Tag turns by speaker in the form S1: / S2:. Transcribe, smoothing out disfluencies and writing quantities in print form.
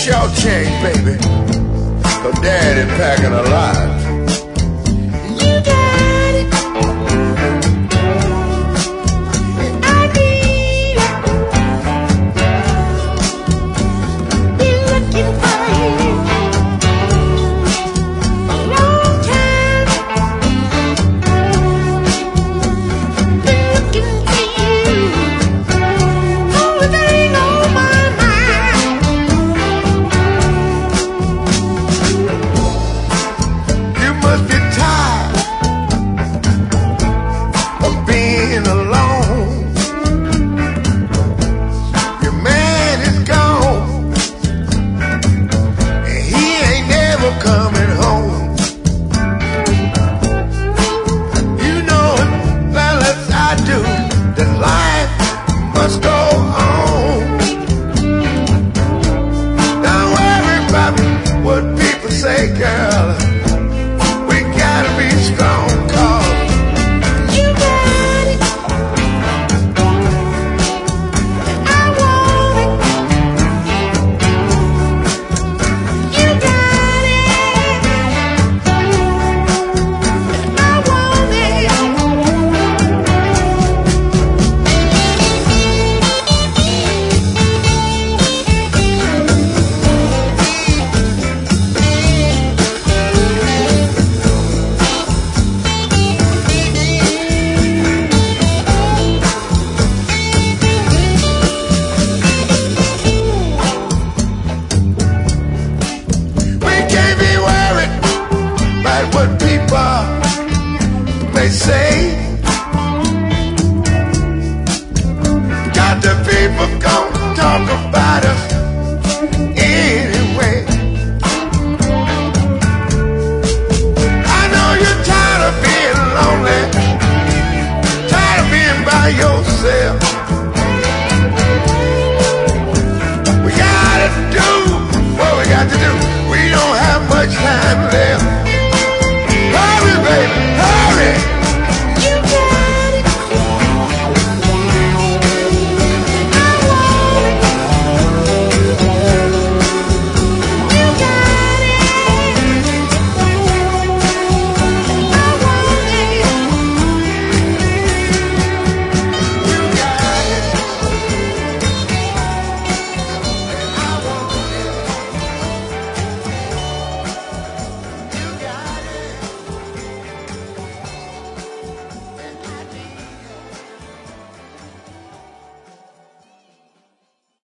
S1: short change, baby. Her daddy packing a lot. You got it. And I need it. Been looking for you a long time. Been looking for you. Only thing on my mind. You must be tired of being alone. Your man is gone, and he ain't never coming home. You know it well as I do that life must go on. Don't worry about what people say, girl. We gotta be strong, 'cause you got it. I want it. You got it. I want it. We can't be worried about what people may say. Got the people gonna talk about us anyway. I know you're tired of being lonely, tired of being by yourself. We gotta do what we got to do. We don't have much time left. Hurry, baby.